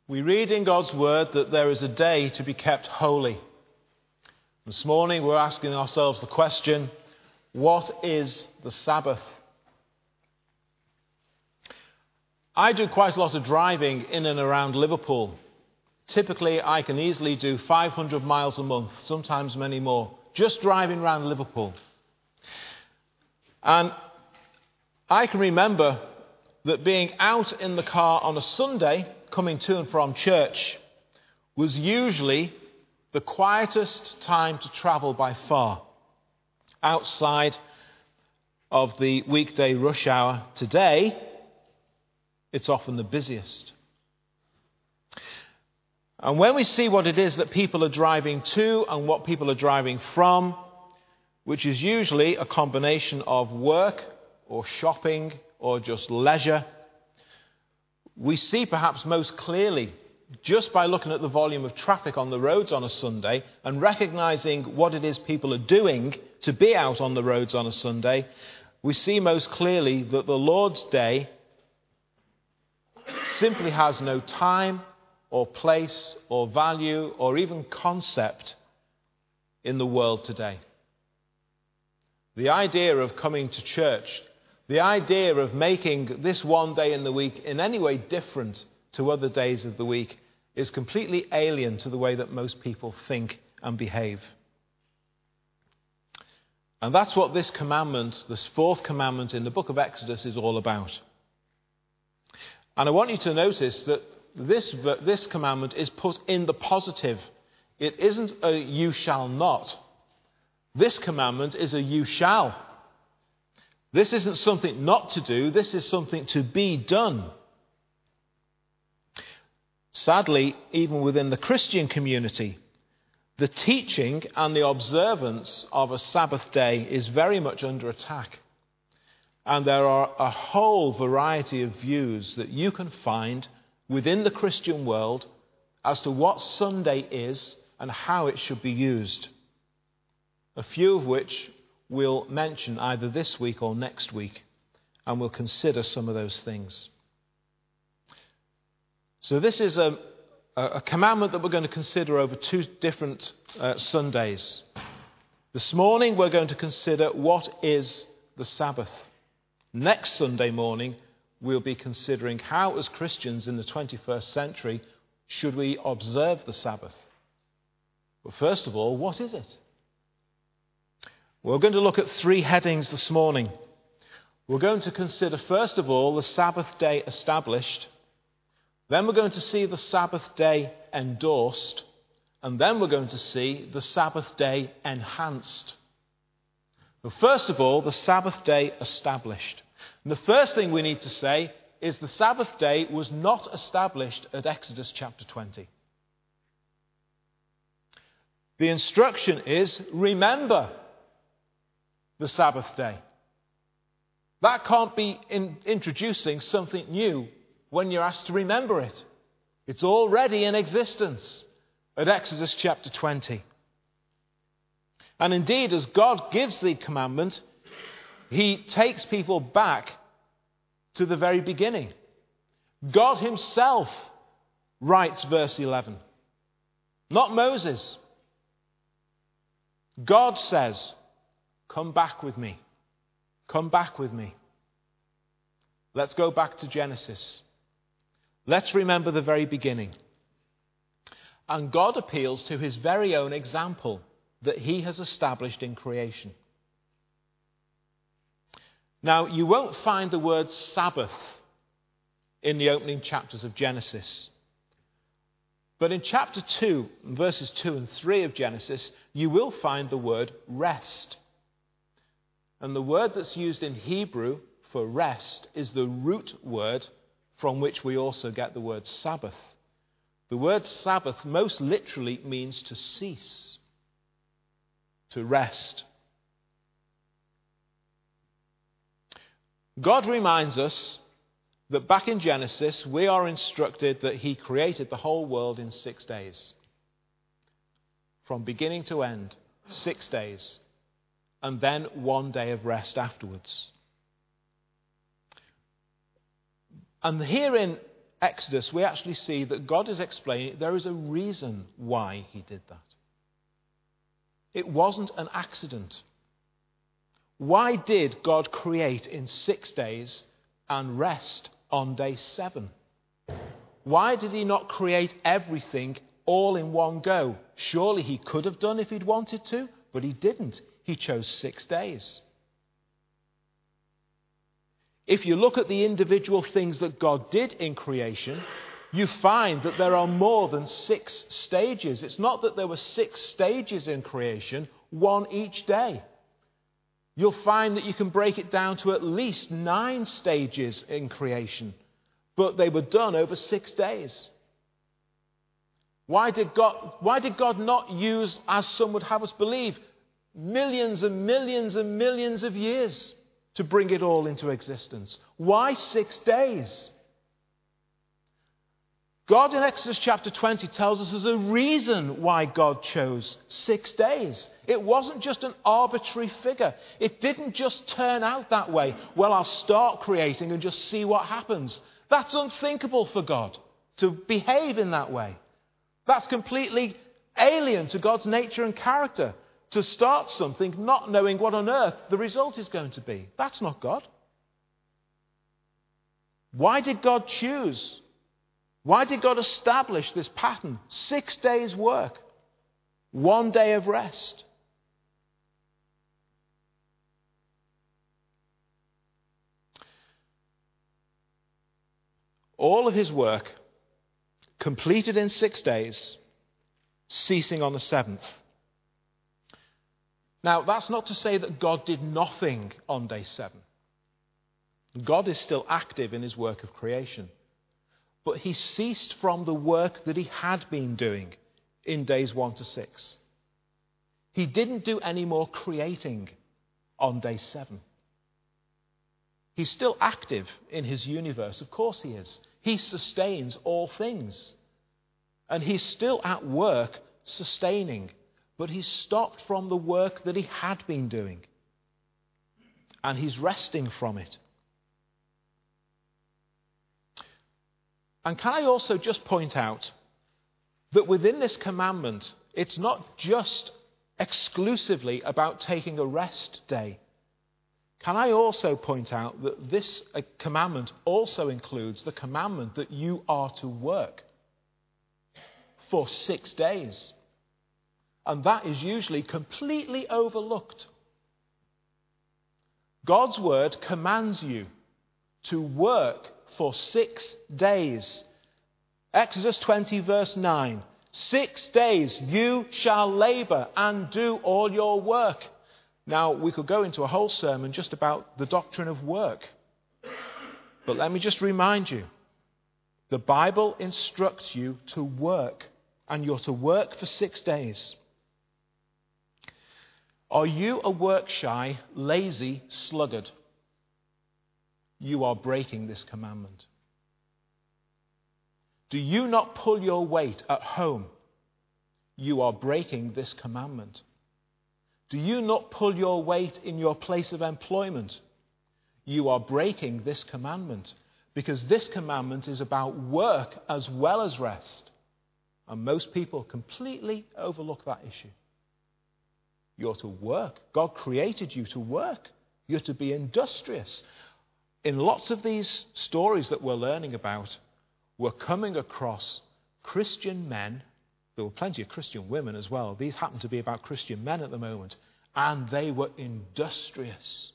We read in God's word that there is a day to be kept holy. This morning we're asking ourselves the question, what is the Sabbath? I do quite a lot of driving in and around Liverpool. Typically I can easily do 500 miles a month, sometimes many more, just driving around Liverpool. And I can remember that being out in the car on a Sunday, coming to and from church, was usually the quietest time to travel by far. Outside of the weekday rush hour today, it's often the busiest. And when we see what it is that people are driving to and what people are driving from, which is usually a combination of work or shopping or just leisure, we see perhaps most clearly, just by looking at the volume of traffic on the roads on a Sunday and recognizing what it is people are doing to be out on the roads on a Sunday, we see most clearly that the Lord's Day simply has no time or place or value or even concept in the world today. The idea of coming to church, the idea of making this one day in the week in any way different to other days of the week is completely alien to the way that most people think and behave. And that's what this commandment, this fourth commandment in the book of Exodus, is all about. And I want you to notice that this commandment is put in the positive. It isn't a you shall not. This commandment is a you shall. This isn't something not to do, this is something to be done. Sadly, even within the Christian community, the teaching and the observance of a Sabbath day is very much under attack. And there are a whole variety of views that you can find within the Christian world as to what Sunday is and how it should be used. A few of which we'll mention either this week or next week, and we'll consider some of those things. So this is a commandment that we're going to consider over two different Sundays. This morning we're going to consider what is the Sabbath. Next Sunday morning we'll be considering how, as Christians in the 21st century, should we observe the Sabbath. But first of all, what is it? We're going to look at three headings this morning. We're going to consider, first of all, the Sabbath day established. Then we're going to see the Sabbath day endorsed. And then we're going to see the Sabbath day enhanced. But first of all, the Sabbath day established. And the first thing we need to say is the Sabbath day was not established at Exodus chapter 20. The instruction is, remember the Sabbath day. That can't be introducing something new when you're asked to remember it. It's already in existence at Exodus chapter 20. And indeed, as God gives the commandment, he takes people back to the very beginning. God himself writes verse 11. Not Moses. God says, come back with me. Come back with me. Let's go back to Genesis. Let's remember the very beginning. And God appeals to his very own example that he has established in creation. Now, you won't find the word Sabbath in the opening chapters of Genesis. But in chapter 2, verses 2 and 3 of Genesis, you will find the word rest. And the word that's used in Hebrew for rest is the root word from which we also get the word Sabbath. The word Sabbath most literally means to cease, to rest. God reminds us that back in Genesis, we are instructed that he created the whole world in 6 days. From beginning to end, 6 days. And then 1 day of rest afterwards. And here in Exodus, we actually see that God is explaining there is a reason why he did that. It wasn't an accident. Why did God create in 6 days and rest on day 7? Why did he not create everything all in one go? Surely he could have done if he'd wanted to, but he didn't. He chose 6 days. If you look at the individual things that God did in creation, you find that there are more than 6 stages. It's not that there were 6 stages in creation, one each day. You'll find that you can break it down to at least 9 stages in creation, but they were done over 6 days. Why did God not use, as some would have us believe, millions and millions and millions of years to bring it all into existence? Why 6 days? God in Exodus chapter 20 tells us there's a reason why God chose 6 days. It wasn't just an arbitrary figure. It didn't just turn out that way. Well, I'll start creating and just see what happens. That's unthinkable for God to behave in that way. That's completely alien to God's nature and character, to start something not knowing what on earth the result is going to be. That's not God. Why did God choose? Why did God establish this pattern? 6 days' work, 1 day of rest. All of his work completed in 6 days, ceasing on the 7th. Now, that's not to say that God did nothing on day 7. God is still active in his work of creation. But he ceased from the work that he had been doing in days 1 to 6. He didn't do any more creating on day 7. He's still active in his universe. Of course he is. He sustains all things. And he's still at work sustaining. But he's stopped from the work that he had been doing. And he's resting from it. And can I also just point out that within this commandment, it's not just exclusively about taking a rest day. Can I also point out that this commandment also includes the commandment that you are to work for 6 days? And that is usually completely overlooked. God's word commands you to work for 6 days. Exodus 20 verse 9. 6 days you shall labor and do all your work. Now, we could go into a whole sermon just about the doctrine of work. But let me just remind you, the Bible instructs you to work, and you're to work for 6 days. Are you a work-shy, lazy sluggard? You are breaking this commandment. Do you not pull your weight at home? You are breaking this commandment. Do you not pull your weight in your place of employment? You are breaking this commandment, because this commandment is about work as well as rest. And most people completely overlook that issue. You're to work. God created you to work. You're to be industrious. In lots of these stories that we're learning about, we're coming across Christian men. There were plenty of Christian women as well. These happen to be about Christian men at the moment. And they were industrious.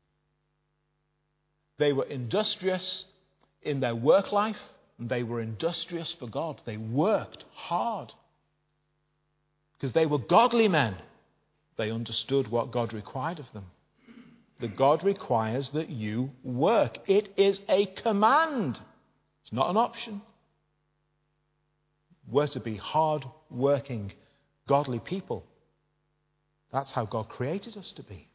They were industrious in their work life, and they were industrious for God. They worked hard because they were godly men. They understood what God required of them. That God requires that you work. It is a command. It's not an option. We're to be hard-working, godly people. That's how God created us to be.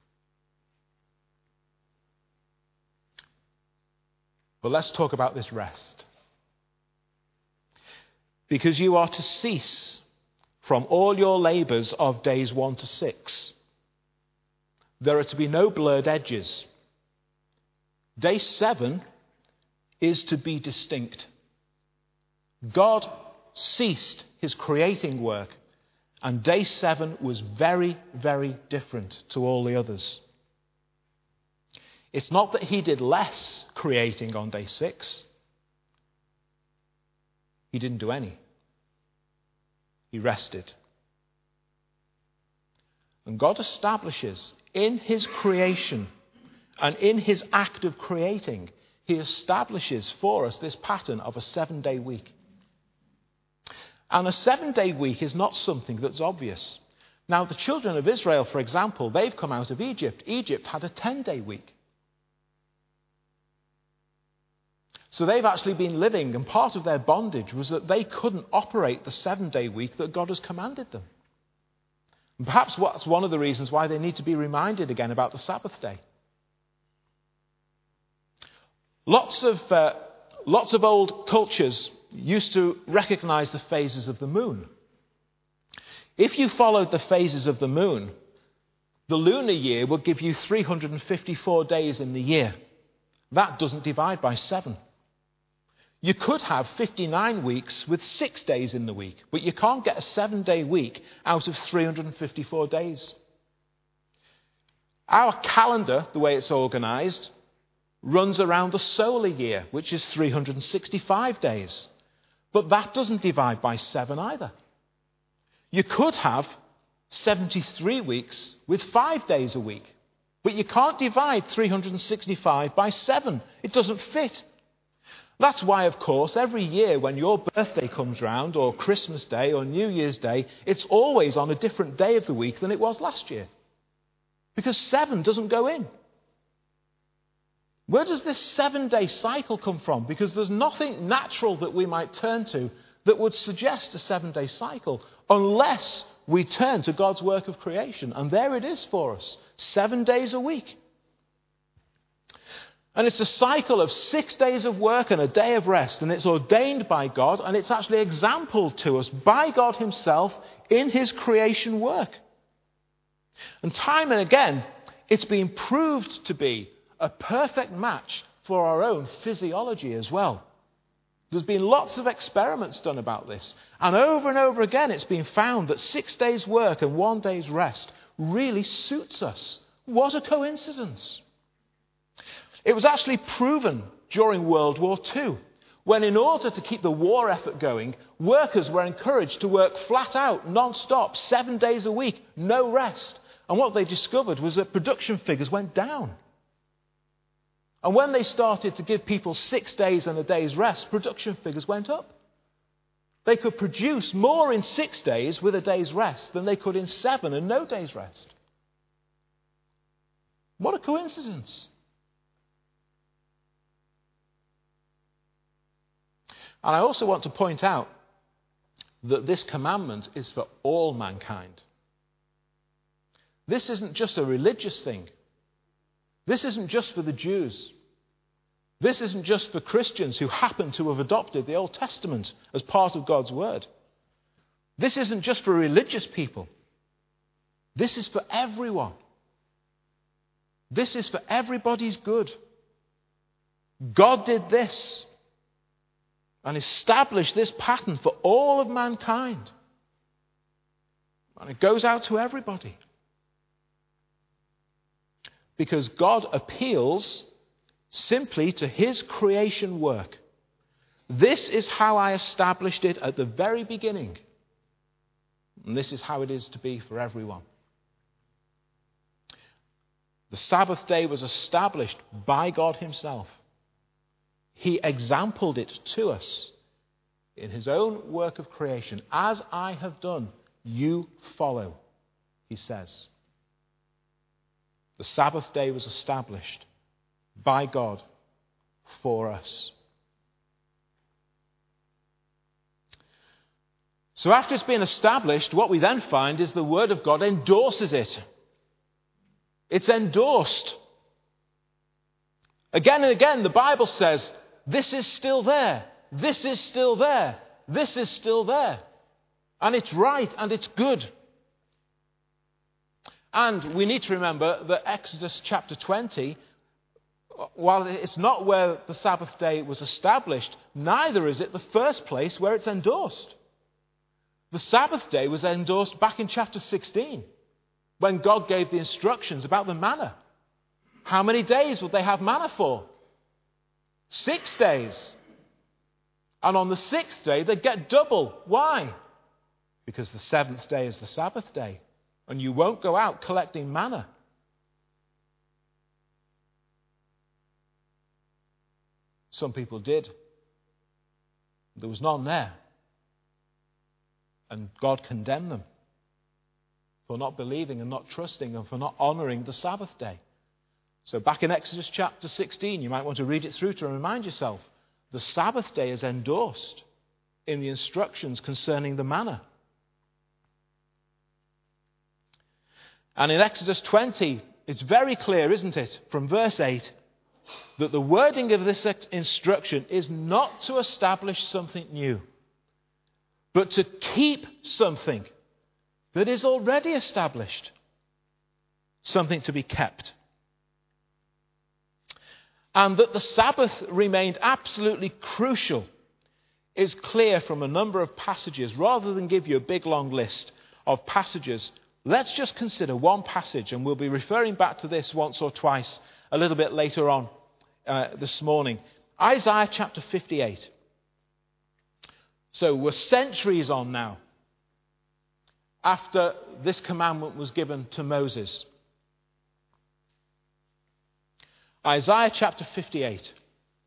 But let's talk about this rest. Because you are to cease from all your labours of days 1 to 6. There are to be no blurred edges. Day 7 is to be distinct. God ceased his creating work, and day 7 was very, very different to all the others. It's not that he did less creating on day 6. He didn't do any. He rested. And God establishes in his creation and in his act of creating, he establishes for us this pattern of a 7-day week. And a 7-day week is not something that's obvious. Now, the children of Israel, for example, they've come out of Egypt. Egypt had a 10-day week. So they've actually been living, and part of their bondage was that they couldn't operate the 7-day week that God has commanded them. And perhaps that's one of the reasons why they need to be reminded again about the Sabbath day. Lots of old cultures used to recognize the phases of the moon. If you followed the phases of the moon, the lunar year would give you 354 days in the year. That doesn't divide by 7. You could have 59 weeks with 6 days in the week, but you can't get a 7-day week out of 354 days. Our calendar, the way it's organized, runs around the solar year, which is 365 days. But that doesn't divide by 7 either. You could have 73 weeks with 5 days a week, but you can't divide 365 by 7. It doesn't fit. That's why, of course, every year when your birthday comes round, or Christmas Day, or New Year's Day, it's always on a different day of the week than it was last year. Because 7 doesn't go in. Where does this 7-day cycle come from? Because there's nothing natural that we might turn to that would suggest a 7-day cycle, unless we turn to God's work of creation. And there it is for us, 7 days a week. And it's a cycle of 6 days of work and a day of rest. And it's ordained by God, and it's actually exampled to us by God himself in his creation work. And time and again, it's been proved to be a perfect match for our own physiology as well. There's been lots of experiments done about this. And over again, it's been found that 6 days work and 1 day's rest really suits us. What a coincidence. It was actually proven during World War II, when in order to keep the war effort going, workers were encouraged to work flat out, non-stop, 7 days a week, no rest. And what they discovered was that production figures went down. And when they started to give people 6 days and a day's rest, production figures went up. They could produce more in 6 days with a day's rest than they could in 7 and no day's rest. What a coincidence. And I also want to point out that this commandment is for all mankind. This isn't just a religious thing. This isn't just for the Jews. This isn't just for Christians who happen to have adopted the Old Testament as part of God's word. This isn't just for religious people. This is for everyone. This is for everybody's good. God did this and established this pattern for all of mankind. And it goes out to everybody. Because God appeals simply to his creation work. This is how I established it at the very beginning. And this is how it is to be for everyone. The Sabbath day was established by God himself. He exampled it to us in his own work of creation. As I have done, you follow, he says. The Sabbath day was established by God for us. So after it's been established, what we then find is the Word of God endorses it. It's endorsed. Again and again, the Bible says, this is still there. This is still there. This is still there. And it's right and it's good. And we need to remember that Exodus chapter 20 while it's not where the Sabbath day was established, neither is it the first place where it's endorsed. The Sabbath day was endorsed back in chapter 16, when God gave the instructions about the manna. How many days would they have manna for? 6 days. And on the 6th day, they'd get double. Why? Because the 7th day is the Sabbath day, and you won't go out collecting manna. Some people did. There was none there. And God condemned them for not believing and not trusting and for not honouring the Sabbath day. So back in Exodus chapter 16, you might want to read it through to remind yourself, the Sabbath day is endorsed in the instructions concerning the manna. And in Exodus 20, it's very clear, isn't it, from verse 8, that the wording of this instruction is not to establish something new, but to keep something that is already established, something to be kept. And that the Sabbath remained absolutely crucial is clear from a number of passages. Rather than give you a big long list of passages, let's just consider one passage, and we'll be referring back to this once or twice a little bit later on this morning. Isaiah chapter 58. So we're centuries on now after this commandment was given to Moses. Isaiah chapter 58.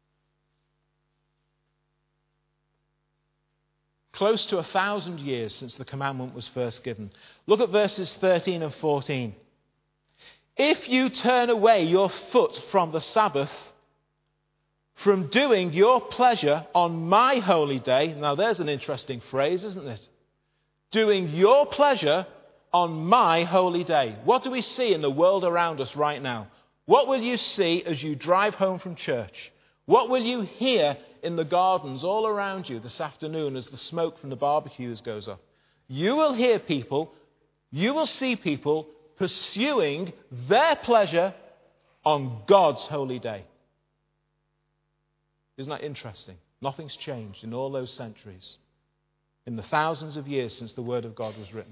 Close to 1,000 years since the commandment was first given. Look at verses 13 and 14. If you turn away your foot from the Sabbath, from doing your pleasure on my holy day. Now there's an interesting phrase, isn't it? Doing your pleasure on my holy day. What do we see in the world around us right now? What will you see as you drive home from church? What will you hear in the gardens all around you this afternoon as the smoke from the barbecues goes up? You will hear people, you will see people pursuing their pleasure on God's holy day. Isn't that interesting? Nothing's changed in all those centuries, in the thousands of years since the Word of God was written.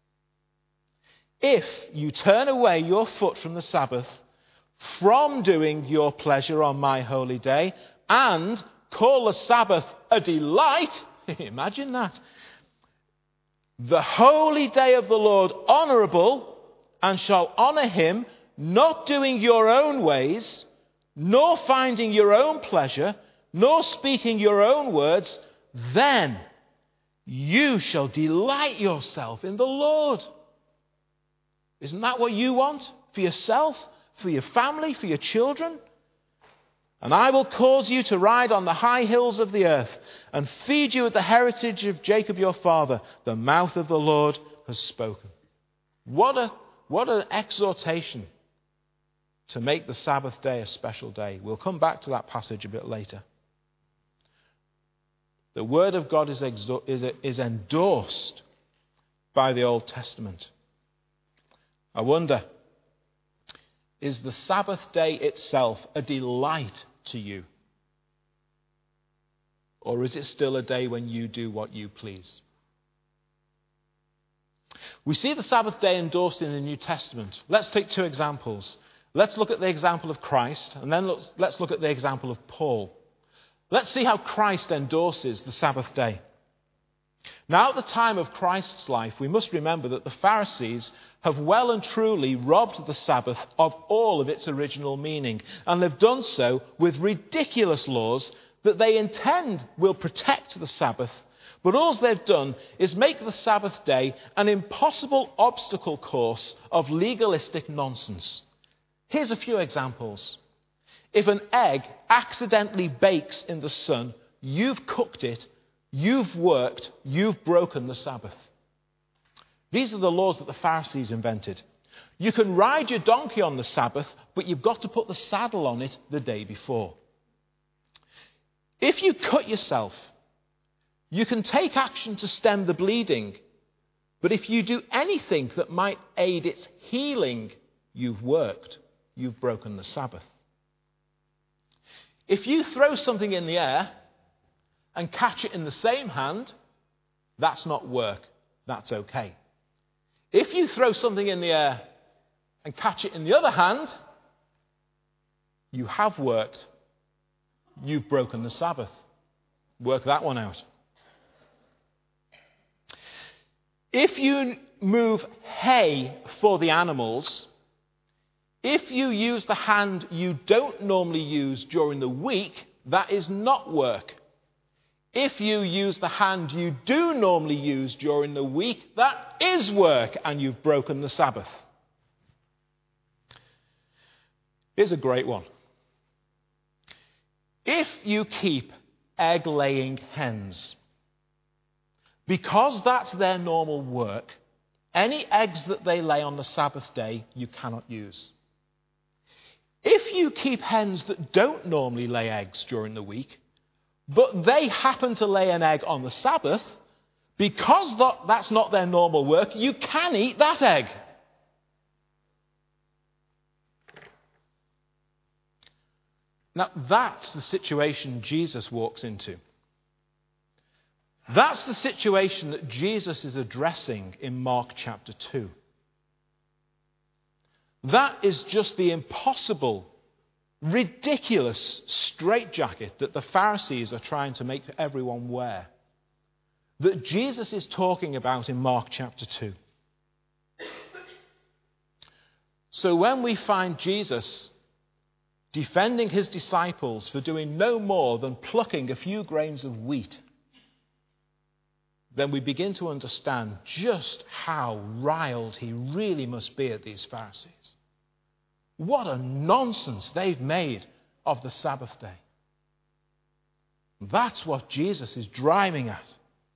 If you turn away your foot from the Sabbath, from doing your pleasure on my holy day, and call the Sabbath a delight, imagine that, the holy day of the Lord honourable, and shall honour him, not doing your own ways, nor finding your own pleasure, nor speaking your own words, then you shall delight yourself in the Lord. Isn't that what you want for yourself, for your family, for your children? And I will cause you to ride on the high hills of the earth and feed you at the heritage of Jacob your father. The mouth of the Lord has spoken. What an exhortation to make the Sabbath day a special day. We'll come back to that passage a bit later. The Word of God is endorsed by the Old Testament. I wonder, is the Sabbath day itself a delight to you? Or is it still a day when you do what you please? We see the Sabbath day endorsed in the New Testament. Let's take two examples. Let's look at the example of Christ, and then let's look at the example of Paul. Let's see how Christ endorses the Sabbath day. Now, at the time of Christ's life, we must remember that the Pharisees have well and truly robbed the Sabbath of all of its original meaning, and they've done so with ridiculous laws that they intend will protect the Sabbath, but all they've done is make the Sabbath day an impossible obstacle course of legalistic nonsense. Here's a few examples. If an egg accidentally bakes in the sun, you've cooked it, you've worked, you've broken the Sabbath. These are the laws that the Pharisees invented. You can ride your donkey on the Sabbath, but you've got to put the saddle on it the day before. If you cut yourself, you can take action to stem the bleeding, but if you do anything that might aid its healing, you've worked, you've broken the Sabbath. If you throw something in the air and catch it in the same hand, that's not work. That's okay. If you throw something in the air and catch it in the other hand, you have worked. You've broken the Sabbath. Work that one out. If you move hay for the animals, if you use the hand you don't normally use during the week, that is not work. If you use the hand you do normally use during the week, that is work, and you've broken the Sabbath. Here's a great one. If you keep egg-laying hens, because that's their normal work, any eggs that they lay on the Sabbath day, you cannot use. If you keep hens that don't normally lay eggs during the week, but they happen to lay an egg on the Sabbath, because that's not their normal work, you can eat that egg. Now, that's the situation Jesus walks into. That's the situation that Jesus is addressing in Mark chapter 2. That is just the impossible, ridiculous straitjacket that the Pharisees are trying to make everyone wear, that Jesus is talking about in Mark chapter 2. So when we find Jesus defending his disciples for doing no more than plucking a few grains of wheat, then we begin to understand just how riled he really must be at these Pharisees. What a nonsense they've made of the Sabbath day. That's what Jesus is driving at.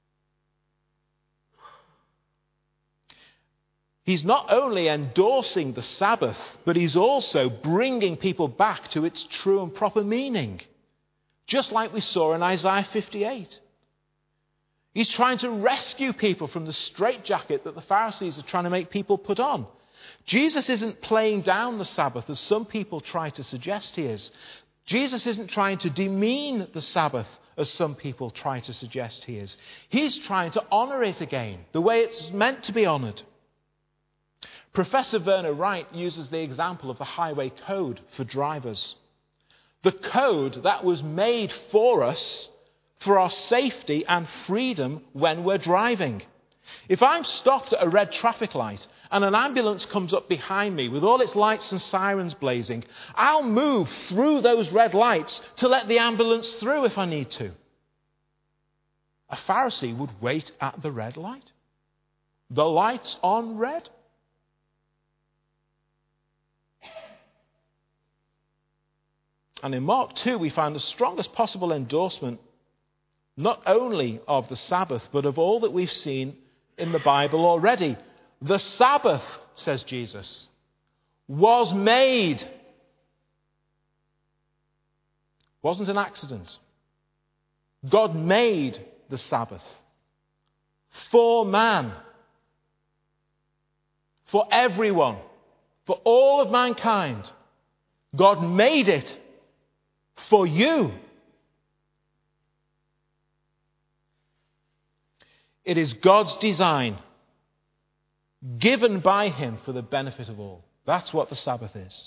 He's not only endorsing the Sabbath, but he's also bringing people back to its true and proper meaning, just like we saw in Isaiah 58. He's trying to rescue people from the straitjacket that the Pharisees are trying to make people put on. Jesus isn't playing down the Sabbath as some people try to suggest he is. Jesus isn't trying to demean the Sabbath as some people try to suggest he is. He's trying to honor it again, the way it's meant to be honored. Professor Werner Wright uses the example of the highway code for drivers. The code that was made for us for our safety and freedom when we're driving. If I'm stopped at a red traffic light and an ambulance comes up behind me with all its lights and sirens blazing, I'll move through those red lights to let the ambulance through if I need to. A Pharisee would wait at the red light. The light's on red. And in Mark 2, we find the strongest possible endorsement not only of the Sabbath, but of all that we've seen in the Bible already. The Sabbath, says Jesus, was made. Wasn't an accident. God made the Sabbath for man, for everyone, for all of mankind. God made it for you. It is God's design, given by him for the benefit of all. That's what the Sabbath is.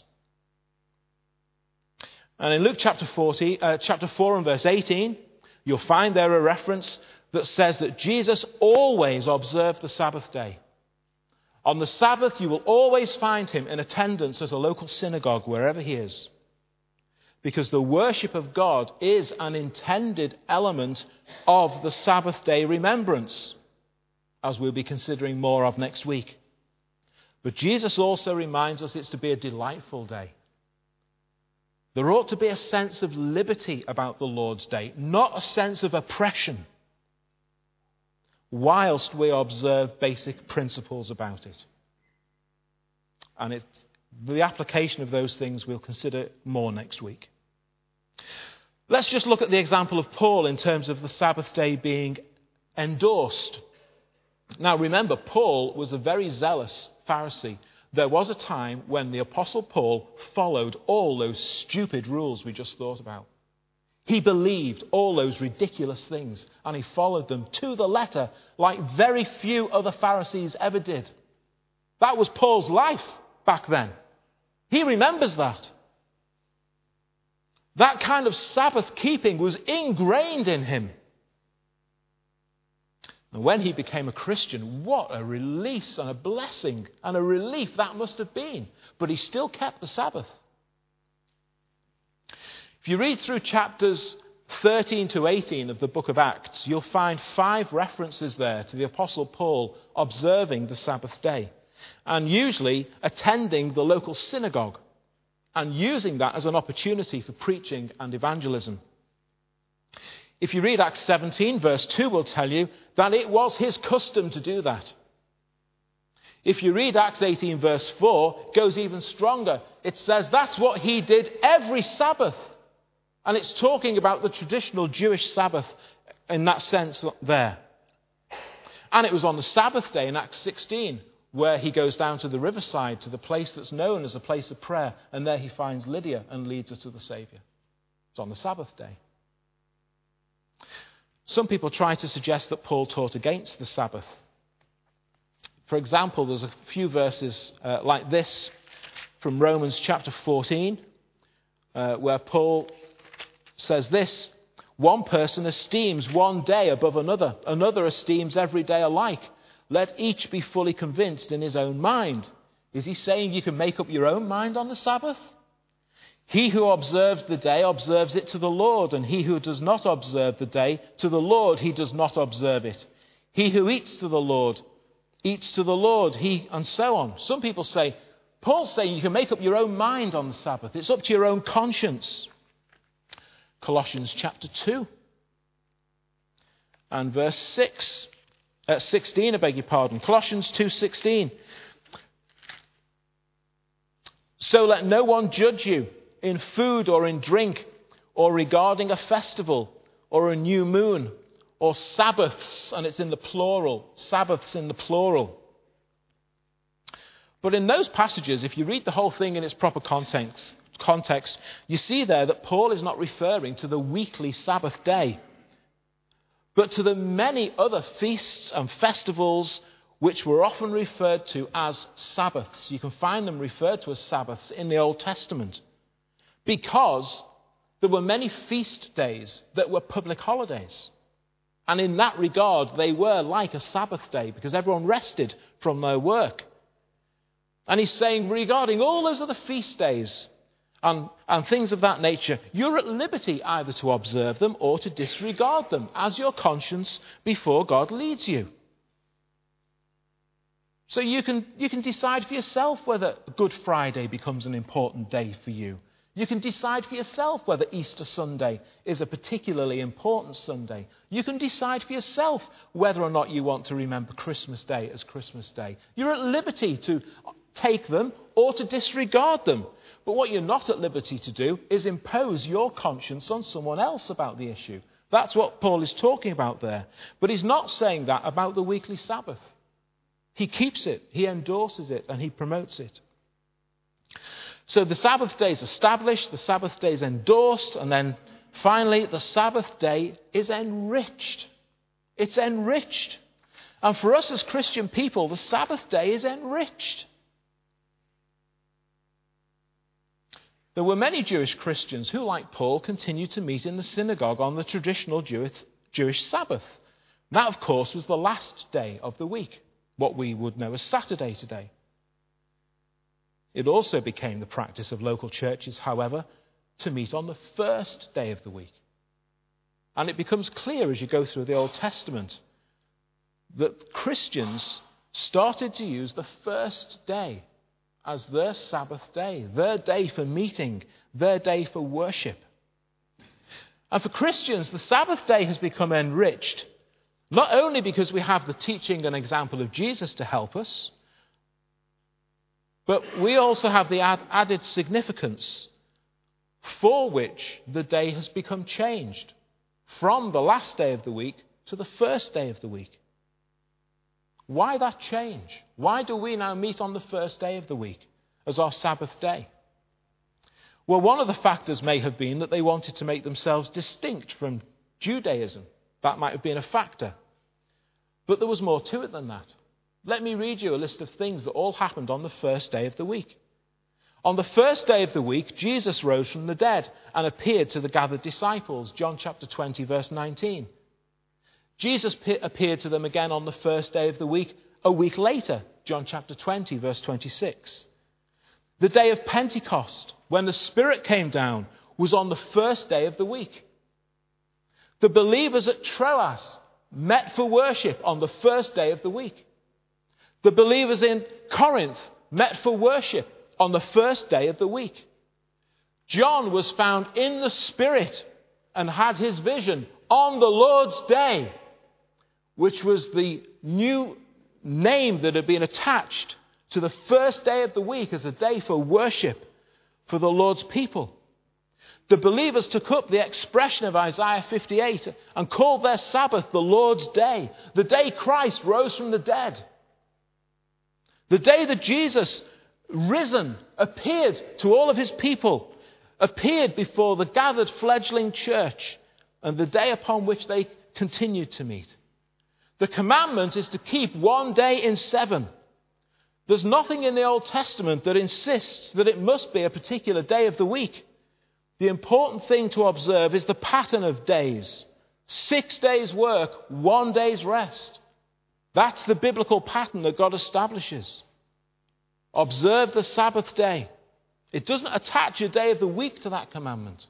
And in Luke chapter 4 and verse 18, you'll find there a reference that says that Jesus always observed the Sabbath day. On the Sabbath, you will always find him in attendance at a local synagogue, wherever he is. Because the worship of God is an intended element of the Sabbath day remembrance, as we'll be considering more of next week. But Jesus also reminds us it's to be a delightful day. There ought to be a sense of liberty about the Lord's Day, not a sense of oppression, whilst we observe basic principles about it. And the application of those things we'll consider more next week. Let's just look at the example of Paul in terms of the Sabbath day being endorsed. Now remember, Paul was a very zealous Pharisee. There was a time when the Apostle Paul followed all those stupid rules we just thought about. He believed all those ridiculous things, and he followed them to the letter like very few other Pharisees ever did. That was Paul's life back then. He remembers that. That kind of Sabbath keeping was ingrained in him. And when he became a Christian, what a release and a blessing and a relief that must have been. But he still kept the Sabbath. If you read through chapters 13 to 18 of the book of Acts, you'll find 5 references there to the Apostle Paul observing the Sabbath day and usually attending the local synagogue and using that as an opportunity for preaching and evangelism. If you read Acts 17, verse 2 will tell you that it was his custom to do that. If you read Acts 18, verse 4, it goes even stronger. It says that's what he did every Sabbath. And it's talking about the traditional Jewish Sabbath in that sense there. And it was on the Sabbath day in Acts 16 where he goes down to the riverside, to the place that's known as a place of prayer. And there he finds Lydia and leads her to the Saviour. It's on the Sabbath day. Some people try to suggest that Paul taught against the Sabbath. For example, there's a few verses like this from Romans chapter 14, where Paul says this: one person esteems one day above another, another esteems every day alike. Let each be fully convinced in his own mind. Is he saying you can make up your own mind on the Sabbath? He who observes the day observes it to the Lord, and he who does not observe the day, to the Lord he does not observe it. He who eats to the Lord, eats to the Lord, and so on. Some people say, Paul's saying you can make up your own mind on the Sabbath. It's up to your own conscience. Colossians chapter 2 and verse 16, Colossians 2:16. So let no one judge you in food or in drink, or regarding a festival, or a new moon, or Sabbaths, and it's in the plural, Sabbaths in the plural. But in those passages, if you read the whole thing in its proper context, you see there that Paul is not referring to the weekly Sabbath day, but to the many other feasts and festivals which were often referred to as Sabbaths. You can find them referred to as Sabbaths in the Old Testament, because there were many feast days that were public holidays. And in that regard, they were like a Sabbath day because everyone rested from their work. And he's saying, regarding all those other feast days and things of that nature, you're at liberty either to observe them or to disregard them as your conscience before God leads you. So you can decide for yourself whether Good Friday becomes an important day for you. You can decide for yourself whether Easter Sunday is a particularly important Sunday. You can decide for yourself whether or not you want to remember Christmas Day as Christmas Day. You're at liberty to take them or to disregard them. But what you're not at liberty to do is impose your conscience on someone else about the issue. That's what Paul is talking about there. But he's not saying that about the weekly Sabbath. He keeps it, he endorses it, and he promotes it. So the Sabbath day is established, the Sabbath day is endorsed, and then finally the Sabbath day is enriched. It's enriched. And for us as Christian people, the Sabbath day is enriched. There were many Jewish Christians who, like Paul, continued to meet in the synagogue on the traditional Jewish Sabbath. That, of course, was the last day of the week, what we would know as Saturday today. It also became the practice of local churches, however, to meet on the first day of the week. And it becomes clear as you go through the Old Testament that Christians started to use the first day as their Sabbath day, their day for meeting, their day for worship. And for Christians, the Sabbath day has become enriched, not only because we have the teaching and example of Jesus to help us, but we also have the added significance for which the day has become changed from the last day of the week to the first day of the week. Why that change? Why do we now meet on the first day of the week as our Sabbath day? Well, one of the factors may have been that they wanted to make themselves distinct from Judaism. That might have been a factor. But there was more to it than that. Let me read you a list of things that all happened on the first day of the week. On the first day of the week, Jesus rose from the dead and appeared to the gathered disciples. John chapter 20, verse 19. Jesus appeared to them again on the first day of the week, a week later. John chapter 20, verse 26. The day of Pentecost, when the Spirit came down, was on the first day of the week. The believers at Troas met for worship on the first day of the week. The believers in Corinth met for worship on the first day of the week. John was found in the Spirit and had his vision on the Lord's Day, which was the new name that had been attached to the first day of the week as a day for worship for the Lord's people. The believers took up the expression of Isaiah 58 and called their Sabbath the Lord's Day, the day Christ rose from the dead. The day that Jesus, risen, appeared to all of his people, appeared before the gathered fledgling church, and the day upon which they continued to meet. The commandment is to keep one day in 7. There's nothing in the Old Testament that insists that it must be a particular day of the week. The important thing to observe is the pattern of days. 6 days work, 1 day's rest. That's the biblical pattern that God establishes. Observe the Sabbath day. It doesn't attach a day of the week to that commandment.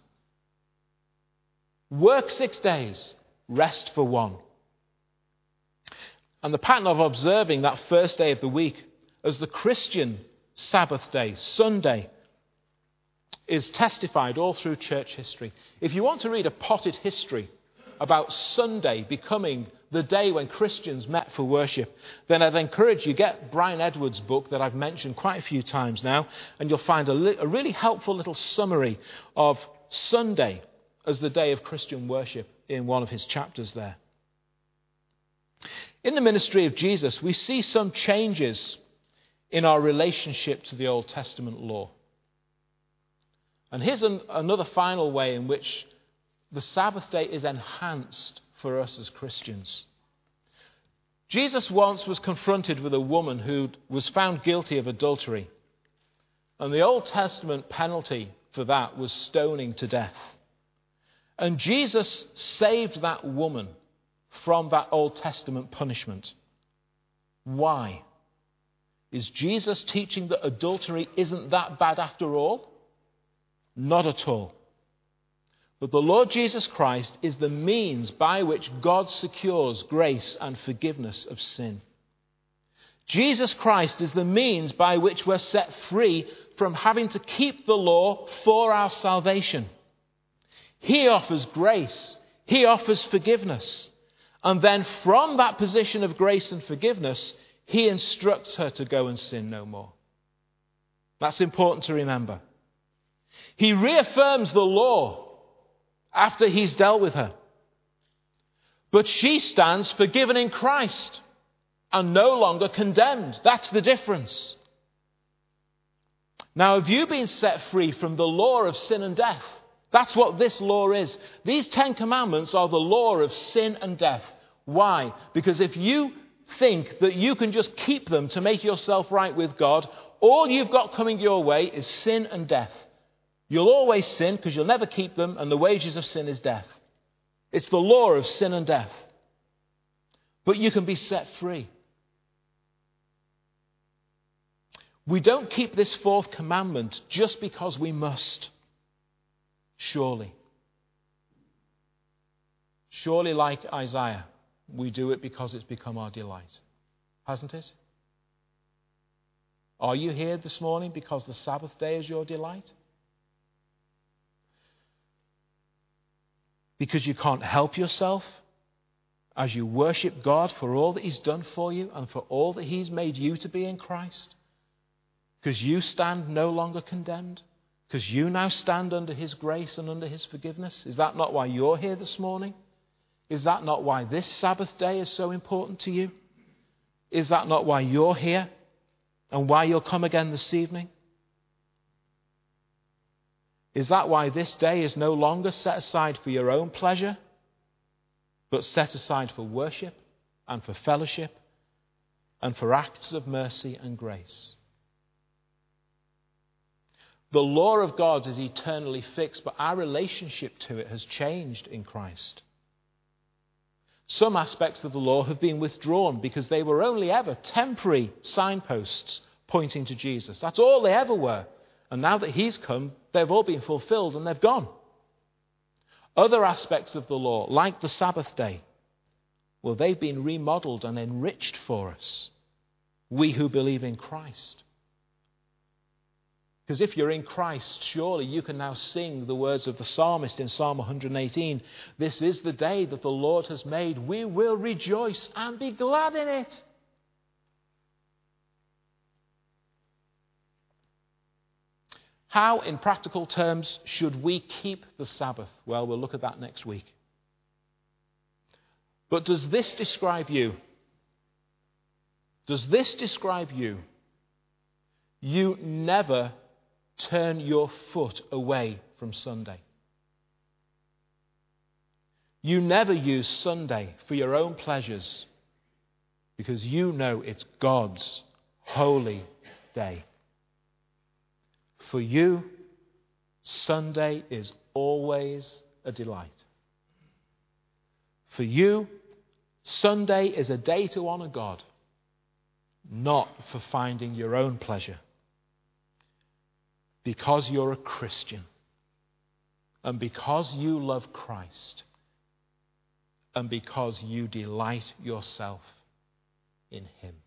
Work 6 days, rest for 1. And the pattern of observing that first day of the week as the Christian Sabbath day, Sunday, is testified all through church history. If you want to read a potted history about Sunday becoming the day when Christians met for worship, then I'd encourage you, get Brian Edwards' book that I've mentioned quite a few times now, and you'll find a really helpful little summary of Sunday as the day of Christian worship in one of his chapters there. In the ministry of Jesus, we see some changes in our relationship to the Old Testament law. And here's another final way in which the Sabbath day is enhanced for us as Christians. Jesus once was confronted with a woman who was found guilty of adultery. And the Old Testament penalty for that was stoning to death. And Jesus saved that woman from that Old Testament punishment. Why? Is Jesus teaching that adultery isn't that bad after all? Not at all. But the Lord Jesus Christ is the means by which God secures grace and forgiveness of sin. Jesus Christ is the means by which we're set free from having to keep the law for our salvation. He offers grace. He offers forgiveness. And then from that position of grace and forgiveness, he instructs her to go and sin no more. That's important to remember. He reaffirms the law after he's dealt with her. But she stands forgiven in Christ and no longer condemned. That's the difference. Now, have you been set free from the law of sin and death? That's what this law is. These 10 commandments are the law of sin and death. Why? Because if you think that you can just keep them to make yourself right with God, all you've got coming your way is sin and death. You'll always sin because you'll never keep them, and the wages of sin is death. It's the law of sin and death. But you can be set free. We don't keep this 4th commandment just because we must. Surely. Surely, like Isaiah, we do it because it's become our delight. Hasn't it? Are you here this morning because the Sabbath day is your delight? Because you can't help yourself as you worship God for all that he's done for you and for all that he's made you to be in Christ? Because you stand no longer condemned? Because you now stand under his grace and under his forgiveness? Is that not why you're here this morning? Is that not why this Sabbath day is so important to you? Is that not why you're here and why you'll come again this evening? Is that why this day is no longer set aside for your own pleasure, but set aside for worship and for fellowship and for acts of mercy and grace? The law of God is eternally fixed, but our relationship to it has changed in Christ. Some aspects of the law have been withdrawn because they were only ever temporary signposts pointing to Jesus. That's all they ever were. And now that he's come, they've all been fulfilled and they've gone. Other aspects of the law, like the Sabbath day, well, they've been remodeled and enriched for us, we who believe in Christ. Because if you're in Christ, surely you can now sing the words of the psalmist in Psalm 118. This is the day that the Lord has made. We will rejoice and be glad in it. How, in practical terms, should we keep the Sabbath? Well, we'll look at that next week. But does this describe you? Does this describe you? You never turn your foot away from Sunday. You never use Sunday for your own pleasures because you know it's God's holy day. For you, Sunday is always a delight. For you, Sunday is a day to honor God, not for finding your own pleasure. Because you're a Christian, and because you love Christ, and because you delight yourself in Him.